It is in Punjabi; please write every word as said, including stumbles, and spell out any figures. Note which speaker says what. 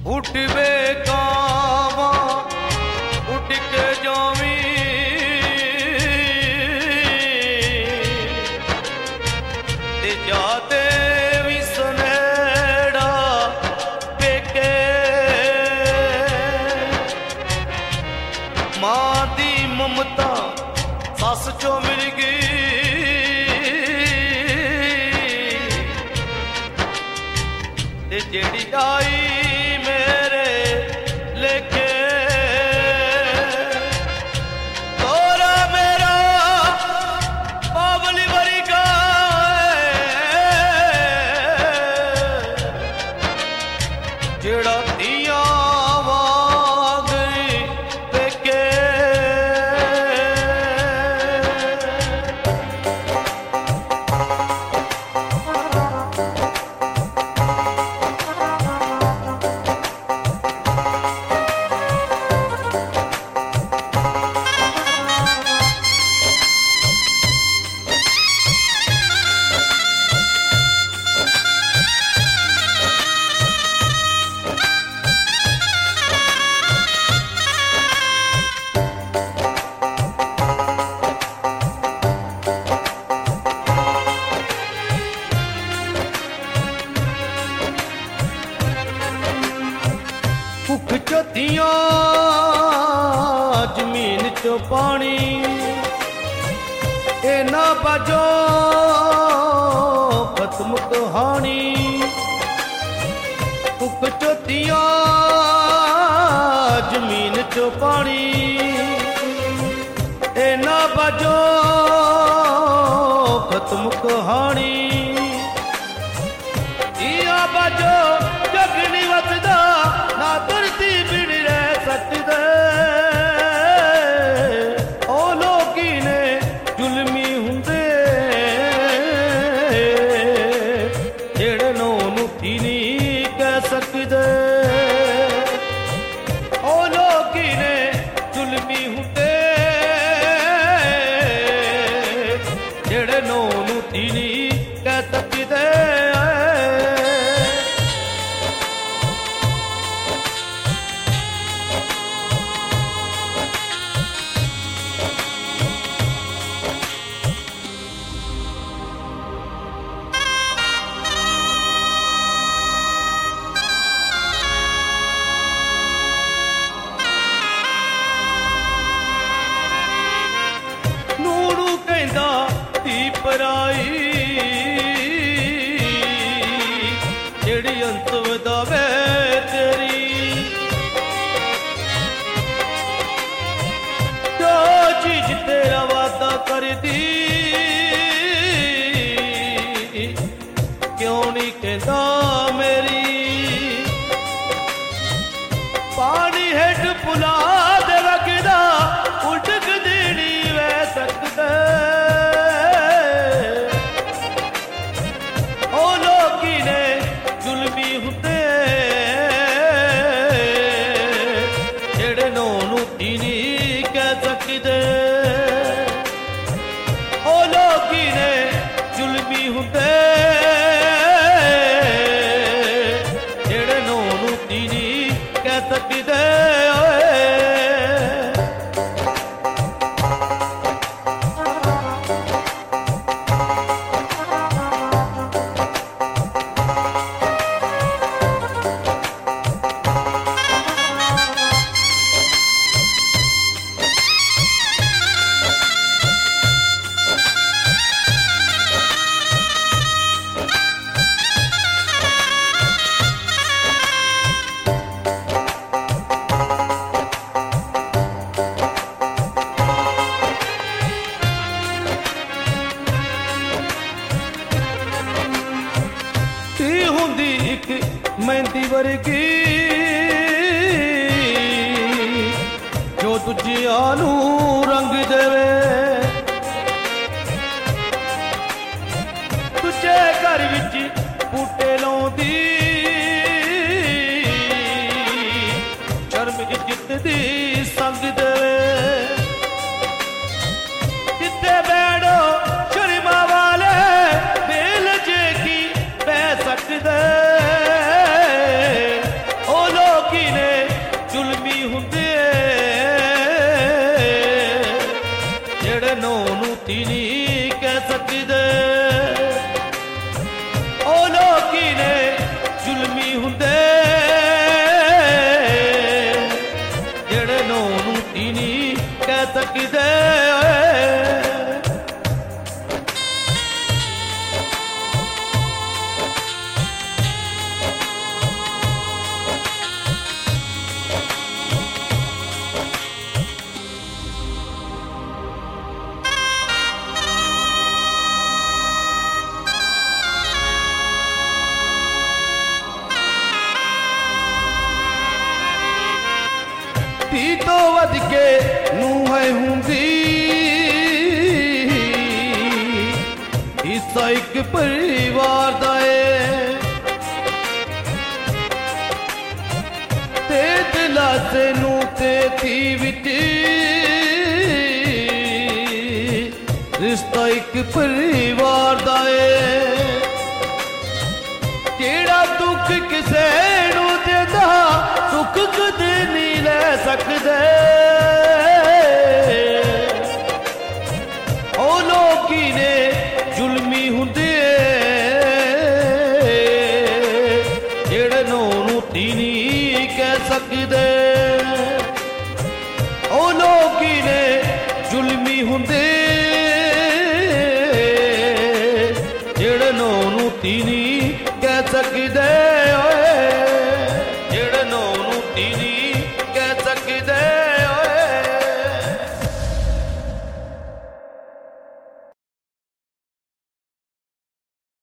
Speaker 1: ਉੱਡ ਵੇ ਕਾਵਾਂ ਉੱਡ ਕੇ ਜਾਵੀਂ ਤੇ ਜਾਤੇ ਵੀ ਸੁਨੇੜਾ ਪੇਕੇ ਮਾਂ ਦੀ ਮਮਤਾ ਸੱਸ ਚੋਂ ਮਿਲ ਗਈ ਤੇ ਜਿਹੜੀ ਆਈ ਜਿਹੜਾ ਧੀਆਂ ਵਾਂਗ ਪੇਕੇ ਭੁੱਖ ਚੋਂ ਧੀਆਂ ਜ਼ਮੀਨ ਚੋਂ ਪਾਣੀ ਇਹ ਨਾ ਬਾਜੋ ਖਤਮ ਕਹਾਣੀ ਭੁੱਖ ਚੋਂ ਧੀਆਂ ਜ਼ਮੀਨ ਚੋਂ ਪਾਣੀ ਇਹ ਨਾ ਬਾਜੋ ਖਤਮ ਕਹਾਣੀ ਧੀਆਂ ਬਾਜੋ ਜਗ ਨਹੀਂ ਵਸਦਾ ਨਾ ਧਰਤੀ ਬਿਨ ਰਹਿ ਸਕਦੇ ਉਹ ਲੋਕੀ ਨੇ ਜ਼ੁਲਮੀ ਹੁੰਦੇ ਜਿਹੜੇ ਨੂੰ ਧੀ ਨਹੀਂ ਕਹਿ ਸਕਦੇ ਉਹ ਲੋਕੀ ਨੇ ਜ਼ੁਲਮੀ ਹੁੰਦੇ ਜਿਹੜੇ ਨੂੰ ਧੀ ਨਹੀਂ ਕਹਿ ਸਕਦੇ ਧੀ ਪਰਾਈ ਜਿਹੜੀ ਅੰਤ ਵਧਾਵੇ ਤੇਰੀ ਜੋ ਚੀਜ਼ ਤੇਰਾ ਵਾਦਾ ਕਰਦੀ ਕਿਉਂ ਨਹੀਂ ਕਹਿੰਦਾ ਮੇਰੀ ਪਾਣੀ ਹੇਠ ਪੁਲਾ ਦੇ ਵਗਦਾ ਉਲਟ ਦੇਣੀ ਵੈ ਸਕਦਾ ਜਿਹੜੇ ਨੂੰ ਧੀ ਨਹੀਂ ਕਹਿ ਸਕਦੇ ਉਹ ਲੋਕੀ ਨੇ ਜ਼ੁਲਮੀ ਹੁੰਦੇ ਜਿਹੜੇ ਨੂੰ ਧੀ ਨਹੀਂ ਕਹਿ ਸਕਦੇ ਮਹਿੰਦੀ ਵਰਗੀ ਜੋ ਦੂਜਿਆਂ ਨੂੰ ਰੰਗ ਦੇਵੇ ਦੂਜੇ ਘਰ ਵਿੱਚ ਬੂਟੇ ਲਾਉਂਦੀ ਸ਼ਰਮ ਇੱਜ਼ਤ ਦੀ ਸੰਗ ਦੇਵੇ ਜਿੱਥੇ ਬੈਠੋ ਸ਼ਰਮਾ ਵਾਲੇ ਦਿਲ ਜੇ ਕੀ ਪੈ ਸਕਦੇ ਉਹ ਲੋਕ ਤੀ ਨਹੀਂ ਕਹਿ ਸਕਦੇ। ਉਹ ਲੋਕੀ ਨੇ ਜ਼ੁਲਮੀ ਹੁੰਦੇ ਜਿਹੜੇ ਨੂੰਹ ਨੂੰ ਤੀ ਨਹੀਂ ਕਹਿ ਸਕਦੇ। ਧੀ ਤੋਂ ਵੱਧ ਕੇ ਨੂੰਹ ਹੈ ਹੁੰਦੀ, ਹਿੱਸਾ ਇੱਕ ਪਰਿਵਾਰ ਦਾ ਏ। ਤੇ ਦਿਲਾਸੇ ਨੂੰ ਤੇ ਧੀ ਵਿੱਚ ਰਿਸ਼ਤਾ ਇੱਕ ਪਰਿਵਾਰ ਦਾ ਏ। ਜਿਹੜਾ ਦੁੱਖ ਕਿਸੇ ਨੂੰ ਦਿੰਦਾ ਸੁੱਖ ਕਦੇ ਨਹੀਂ ਲੈ ਸਕਦੇ। ਉਹ ਲੋਕੀ ਨੇ ਜ਼ੁਲਮੀ ਹੁੰਦੇ ਜਿਹੜੇ ਨੂੰਹ ਨੂੰ ਧੀ ਨਹੀਂ ਕਹਿ ਸਕਦੇ। ਉਹ ਲੋਕੀ ਨੇ ਜ਼ੁਲਮੀ ਹੁੰਦੇ ਜਿਹੜੇ ਨੂੰਹ ਨੂੰ ਧੀ ਨਹੀਂ ਕਹਿ ਸਕਦੇ।